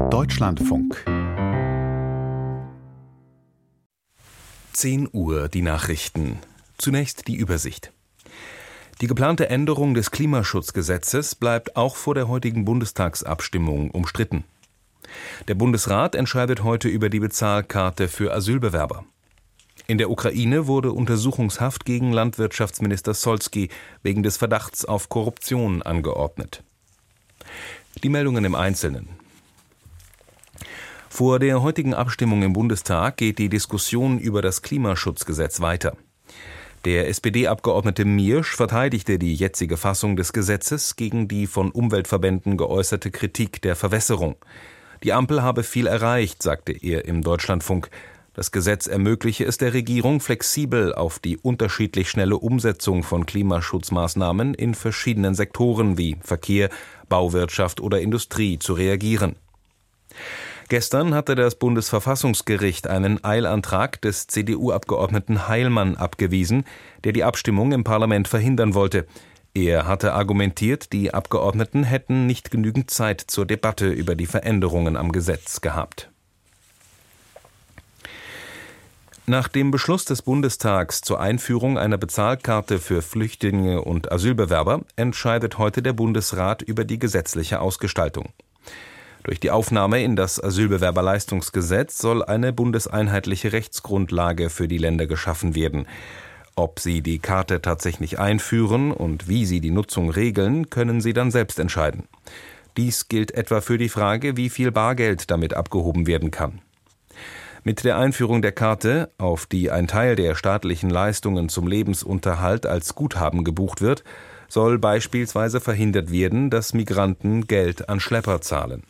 Deutschlandfunk. 10 Uhr die Nachrichten. Zunächst die Übersicht. Die geplante Änderung des Klimaschutzgesetzes bleibt auch vor der heutigen Bundestagsabstimmung umstritten. Der Bundesrat entscheidet heute über die Bezahlkarte für Asylbewerber. In der Ukraine wurde Untersuchungshaft gegen Landwirtschaftsminister Solsky wegen des Verdachts auf Korruption angeordnet. Die Meldungen im Einzelnen. Vor der heutigen Abstimmung im Bundestag geht die Diskussion über das Klimaschutzgesetz weiter. Der SPD-Abgeordnete Miersch verteidigte die jetzige Fassung des Gesetzes gegen die von Umweltverbänden geäußerte Kritik der Verwässerung. Die Ampel habe viel erreicht, sagte er im Deutschlandfunk. Das Gesetz ermögliche es der Regierung, flexibel auf die unterschiedlich schnelle Umsetzung von Klimaschutzmaßnahmen in verschiedenen Sektoren wie Verkehr, Bauwirtschaft oder Industrie zu reagieren. Gestern hatte das Bundesverfassungsgericht einen Eilantrag des CDU-Abgeordneten Heilmann abgewiesen, der die Abstimmung im Parlament verhindern wollte. Er hatte argumentiert, die Abgeordneten hätten nicht genügend Zeit zur Debatte über die Veränderungen am Gesetz gehabt. Nach dem Beschluss des Bundestags zur Einführung einer Bezahlkarte für Flüchtlinge und Asylbewerber entscheidet heute der Bundesrat über die gesetzliche Ausgestaltung. Durch die Aufnahme in das Asylbewerberleistungsgesetz soll eine bundeseinheitliche Rechtsgrundlage für die Länder geschaffen werden. Ob sie die Karte tatsächlich einführen und wie sie die Nutzung regeln, können sie dann selbst entscheiden. Dies gilt etwa für die Frage, wie viel Bargeld damit abgehoben werden kann. Mit der Einführung der Karte, auf die ein Teil der staatlichen Leistungen zum Lebensunterhalt als Guthaben gebucht wird, soll beispielsweise verhindert werden, dass Migranten Geld an Schlepper zahlen.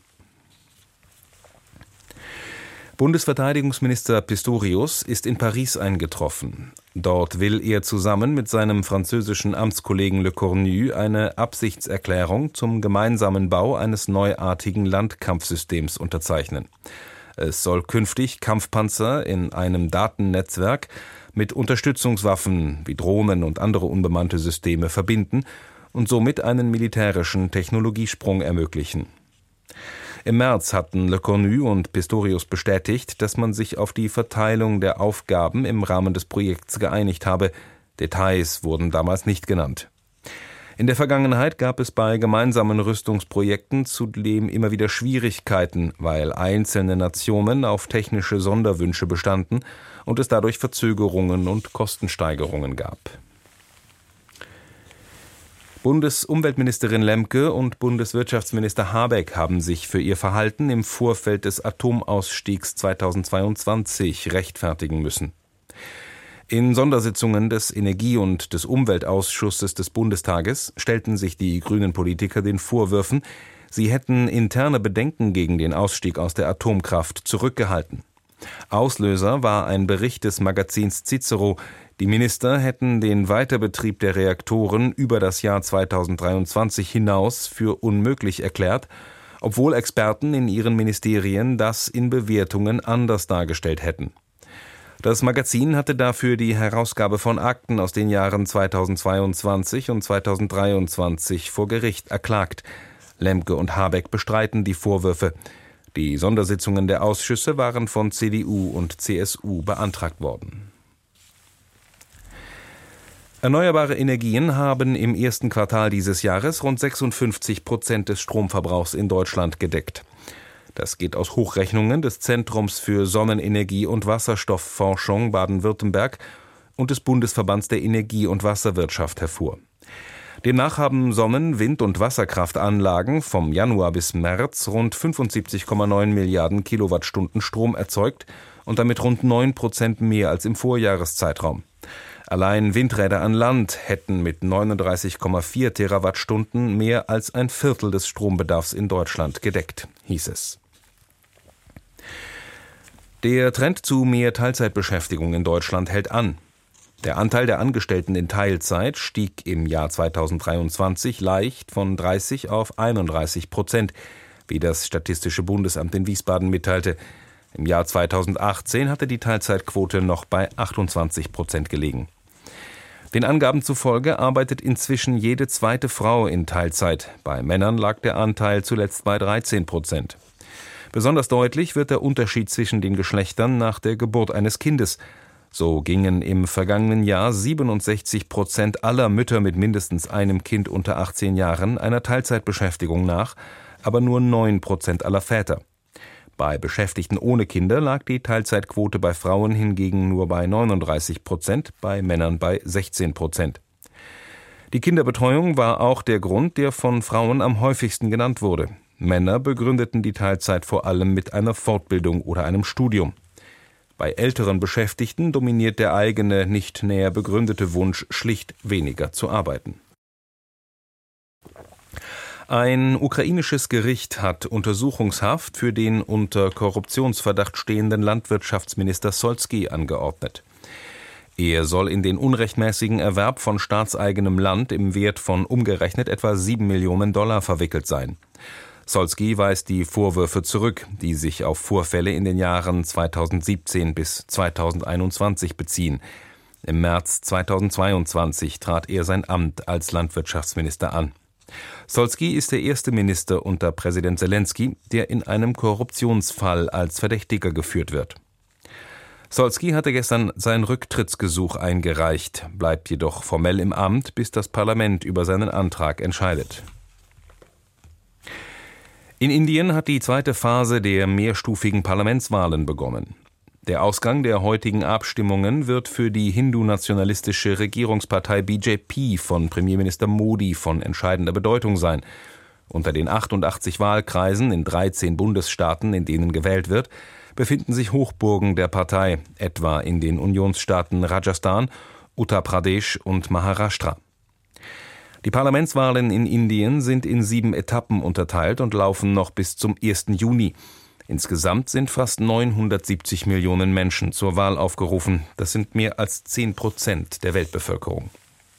Bundesverteidigungsminister Pistorius ist in Paris eingetroffen. Dort will er zusammen mit seinem französischen Amtskollegen Le Cornu eine Absichtserklärung zum gemeinsamen Bau eines neuartigen Landkampfsystems unterzeichnen. Es soll künftig Kampfpanzer in einem Datennetzwerk mit Unterstützungswaffen wie Drohnen und andere unbemannte Systeme verbinden und somit einen militärischen Technologiesprung ermöglichen. Im März hatten Le Cornu und Pistorius bestätigt, dass man sich auf die Verteilung der Aufgaben im Rahmen des Projekts geeinigt habe. Details wurden damals nicht genannt. In der Vergangenheit gab es bei gemeinsamen Rüstungsprojekten zudem immer wieder Schwierigkeiten, weil einzelne Nationen auf technische Sonderwünsche bestanden und es dadurch Verzögerungen und Kostensteigerungen gab. Bundesumweltministerin Lemke und Bundeswirtschaftsminister Habeck haben sich für ihr Verhalten im Vorfeld des Atomausstiegs 2022 rechtfertigen müssen. In Sondersitzungen des Energie- und des Umweltausschusses des Bundestages stellten sich die grünen Politiker den Vorwürfen, sie hätten interne Bedenken gegen den Ausstieg aus der Atomkraft zurückgehalten. Auslöser war ein Bericht des Magazins Cicero. Die Minister hätten den Weiterbetrieb der Reaktoren über das Jahr 2023 hinaus für unmöglich erklärt, obwohl Experten in ihren Ministerien das in Bewertungen anders dargestellt hätten. Das Magazin hatte dafür die Herausgabe von Akten aus den Jahren 2022 und 2023 vor Gericht erklagt. Lemke und Habeck bestreiten die Vorwürfe. Die Sondersitzungen der Ausschüsse waren von CDU und CSU beantragt worden. Erneuerbare Energien haben im ersten Quartal dieses Jahres rund 56% des Stromverbrauchs in Deutschland gedeckt. Das geht aus Hochrechnungen des Zentrums für Sonnenenergie und Wasserstoffforschung Baden-Württemberg und des Bundesverbands der Energie- und Wasserwirtschaft hervor. Demnach haben Sonnen-, Wind- und Wasserkraftanlagen vom Januar bis März rund 75,9 Milliarden Kilowattstunden Strom erzeugt und damit rund 9% mehr als im Vorjahreszeitraum. Allein Windräder an Land hätten mit 39,4 Terawattstunden mehr als ein Viertel des Strombedarfs in Deutschland gedeckt, hieß es. Der Trend zu mehr Teilzeitbeschäftigung in Deutschland hält an. Der Anteil der Angestellten in Teilzeit stieg im Jahr 2023 leicht von 30 auf 31%, wie das Statistische Bundesamt in Wiesbaden mitteilte. Im Jahr 2018 hatte die Teilzeitquote noch bei 28% gelegen. Den Angaben zufolge arbeitet inzwischen jede zweite Frau in Teilzeit. Bei Männern lag der Anteil zuletzt bei 13%. Besonders deutlich wird der Unterschied zwischen den Geschlechtern nach der Geburt eines Kindes. So gingen im vergangenen Jahr 67% aller Mütter mit mindestens einem Kind unter 18 Jahren einer Teilzeitbeschäftigung nach, aber nur 9% aller Väter. Bei Beschäftigten ohne Kinder lag die Teilzeitquote bei Frauen hingegen nur bei 39%, bei Männern bei 16%. Die Kinderbetreuung war auch der Grund, der von Frauen am häufigsten genannt wurde. Männer begründeten die Teilzeit vor allem mit einer Fortbildung oder einem Studium. Bei älteren Beschäftigten dominiert der eigene, nicht näher begründete Wunsch, schlicht weniger zu arbeiten. Ein ukrainisches Gericht hat Untersuchungshaft für den unter Korruptionsverdacht stehenden Landwirtschaftsminister Solsky angeordnet. Er soll in den unrechtmäßigen Erwerb von staatseigenem Land im Wert von umgerechnet etwa $7 Millionen verwickelt sein. Solsky weist die Vorwürfe zurück, die sich auf Vorfälle in den Jahren 2017 bis 2021 beziehen. Im März 2022 trat er sein Amt als Landwirtschaftsminister an. Solsky ist der erste Minister unter Präsident Selensky, der in einem Korruptionsfall als Verdächtiger geführt wird. Solsky hatte gestern sein Rücktrittsgesuch eingereicht, bleibt jedoch formell im Amt, bis das Parlament über seinen Antrag entscheidet. In Indien hat die zweite Phase der mehrstufigen Parlamentswahlen begonnen. Der Ausgang der heutigen Abstimmungen wird für die hindu-nationalistische Regierungspartei BJP von Premierminister Modi von entscheidender Bedeutung sein. Unter den 88 Wahlkreisen in 13 Bundesstaaten, in denen gewählt wird, befinden sich Hochburgen der Partei, etwa in den Unionsstaaten Rajasthan, Uttar Pradesh und Maharashtra. Die Parlamentswahlen in Indien sind in 7 Etappen unterteilt und laufen noch bis zum 1. Juni. Insgesamt sind fast 970 Millionen Menschen zur Wahl aufgerufen. Das sind mehr als 10% der Weltbevölkerung.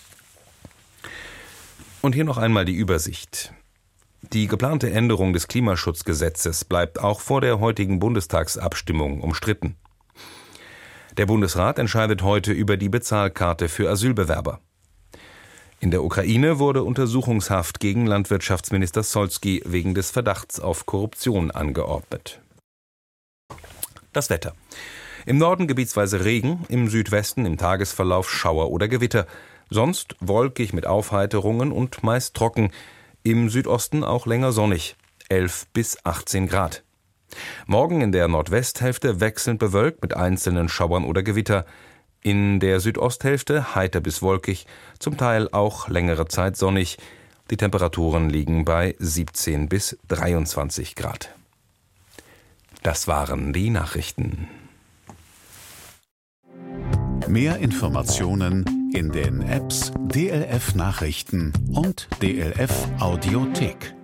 Und hier noch einmal die Übersicht. Die geplante Änderung des Klimaschutzgesetzes bleibt auch vor der heutigen Bundestagsabstimmung umstritten. Der Bundesrat entscheidet heute über die Bezahlkarte für Asylbewerber. In der Ukraine wurde Untersuchungshaft gegen Landwirtschaftsminister Solsky wegen des Verdachts auf Korruption angeordnet. Das Wetter. Im Norden gebietsweise Regen, im Südwesten im Tagesverlauf Schauer oder Gewitter. Sonst wolkig mit Aufheiterungen und meist trocken. Im Südosten auch länger sonnig, 11 bis 18 Grad. Morgen in der Nordwesthälfte wechselnd bewölkt mit einzelnen Schauern oder Gewitter. In der Südosthälfte heiter bis wolkig, zum Teil auch längere Zeit sonnig. Die Temperaturen liegen bei 17 bis 23 Grad. Das waren die Nachrichten. Mehr Informationen in den Apps DLF Nachrichten und DLF Audiothek.